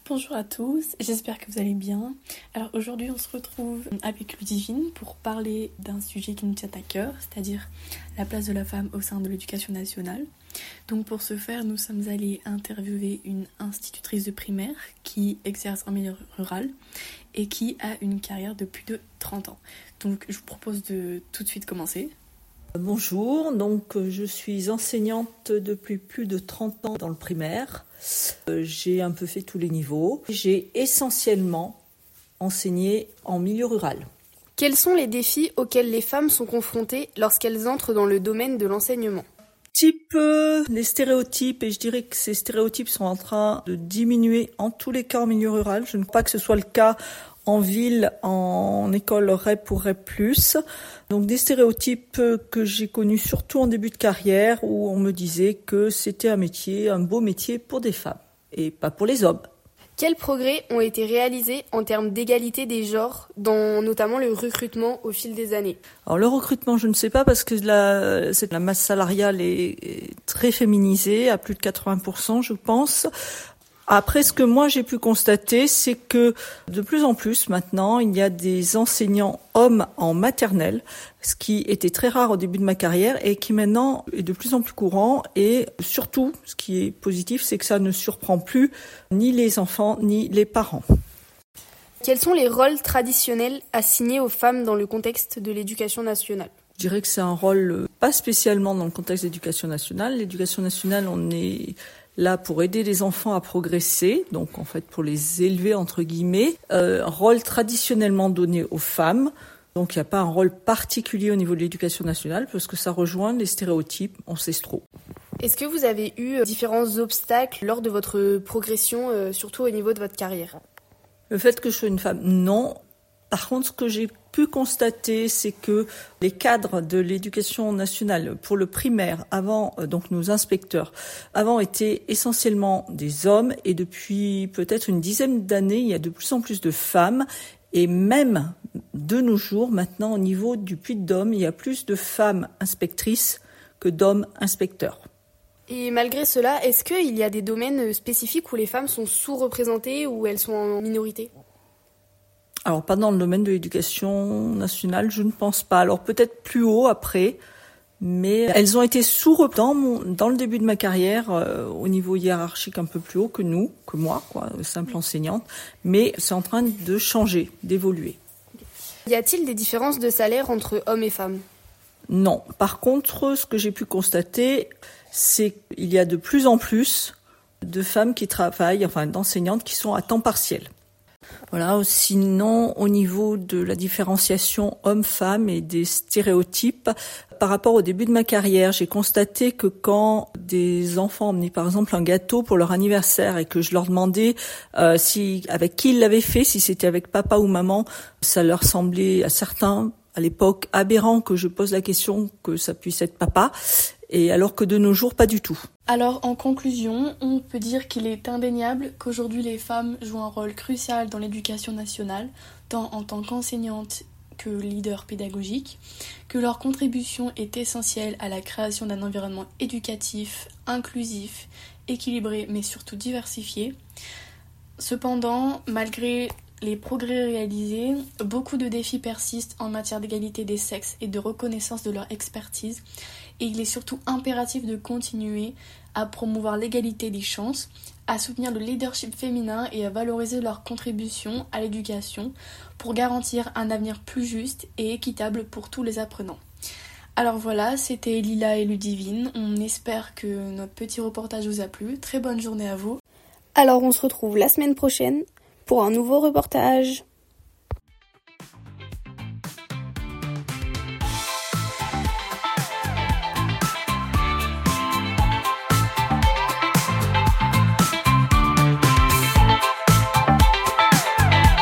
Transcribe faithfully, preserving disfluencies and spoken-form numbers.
Bonjour à tous, j'espère que vous allez bien. Alors aujourd'hui on se retrouve avec Ludivine pour parler d'un sujet qui nous tient à cœur, c'est-à-dire la place de la femme au sein de l'éducation nationale. Donc pour ce faire, nous sommes allés interviewer une institutrice de primaire qui exerce en milieu rural et qui a une carrière de plus de trente ans. Donc je vous propose de tout de suite commencer. Bonjour, donc je suis enseignante depuis plus de trente ans dans le primaire. J'ai un peu fait tous les niveaux. J'ai essentiellement enseigné en milieu rural. Quels sont les défis auxquels les femmes sont confrontées lorsqu'elles entrent dans le domaine de l'enseignement ? Type euh, les stéréotypes, et je dirais que ces stéréotypes sont en train de diminuer en tous les cas en milieu rural. Je ne crois pas que ce soit le cas en ville, en école R E P ou R E P plus. Donc des stéréotypes que j'ai connus surtout en début de carrière où on me disait que c'était un métier, un beau métier pour des femmes et pas pour les hommes. Quels progrès ont été réalisés en termes d'égalité des genres, dans notamment le recrutement au fil des années ? Alors le recrutement, je ne sais pas parce que la, c'est, la masse salariale est, est très féminisée, à plus de quatre-vingts pour cent je pense. Après, ce que moi j'ai pu constater, c'est que de plus en plus maintenant, il y a des enseignants hommes en maternelle, ce qui était très rare au début de ma carrière et qui maintenant est de plus en plus courant. Et surtout, ce qui est positif, c'est que ça ne surprend plus ni les enfants ni les parents. Quels sont les rôles traditionnels assignés aux femmes dans le contexte de l'éducation nationale ? Je dirais que c'est un rôle pas spécialement dans le contexte de l'éducation nationale. L'éducation nationale, on est là pour aider les enfants à progresser, donc en fait pour les élever entre guillemets. Euh, un rôle traditionnellement donné aux femmes, donc il n'y a pas un rôle particulier au niveau de l'éducation nationale parce que ça rejoint les stéréotypes ancestraux. Est-ce que vous avez eu différents obstacles lors de votre progression, euh, surtout au niveau de votre carrière ? Le fait que je sois une femme, non. Par contre, ce que j'ai pu constater, c'est que les cadres de l'éducation nationale pour le primaire, avant donc nos inspecteurs, avant étaient essentiellement des hommes et depuis peut-être une dizaine d'années, il y a de plus en plus de femmes et même de nos jours, maintenant au niveau du Puy-de-Dôme, il y a plus de femmes inspectrices que d'hommes inspecteurs. Et malgré cela, est-ce qu'il y a des domaines spécifiques où les femmes sont sous-représentées ou elles sont en minorité ? Alors, pas dans le domaine de l'éducation nationale, je ne pense pas. Alors, peut-être plus haut après, mais elles ont été sous-représentées dans le début de ma carrière, euh, au niveau hiérarchique un peu plus haut que nous, que moi, quoi, simple enseignante. Mais c'est en train de changer, d'évoluer. Y a-t-il des différences de salaire entre hommes et femmes ? Non. Par contre, ce que j'ai pu constater, c'est qu'il y a de plus en plus de femmes qui travaillent, enfin d'enseignantes qui sont à temps partiel. Voilà, sinon au niveau de la différenciation homme-femme et des stéréotypes, par rapport au début de ma carrière, j'ai constaté que quand des enfants emmenaient par exemple un gâteau pour leur anniversaire et que je leur demandais euh, si avec qui ils l'avaient fait, si c'était avec papa ou maman, ça leur semblait à certains à l'époque aberrant que je pose la question que ça puisse être papa, et alors que de nos jours pas du tout. Alors en conclusion, on peut dire qu'il est indéniable qu'aujourd'hui les femmes jouent un rôle crucial dans l'éducation nationale, tant en tant qu'enseignantes que leaders pédagogiques, que leur contribution est essentielle à la création d'un environnement éducatif, inclusif, équilibré mais surtout diversifié. Cependant, malgré les progrès réalisés, beaucoup de défis persistent en matière d'égalité des sexes et de reconnaissance de leur expertise, et il est surtout impératif de continuer à promouvoir l'égalité des chances, à soutenir le leadership féminin et à valoriser leur contribution à l'éducation pour garantir un avenir plus juste et équitable pour tous les apprenants. Alors voilà, c'était Lila et Ludivine, on espère que notre petit reportage vous a plu, très bonne journée à vous. Alors on se retrouve la semaine prochaine pour un nouveau reportage.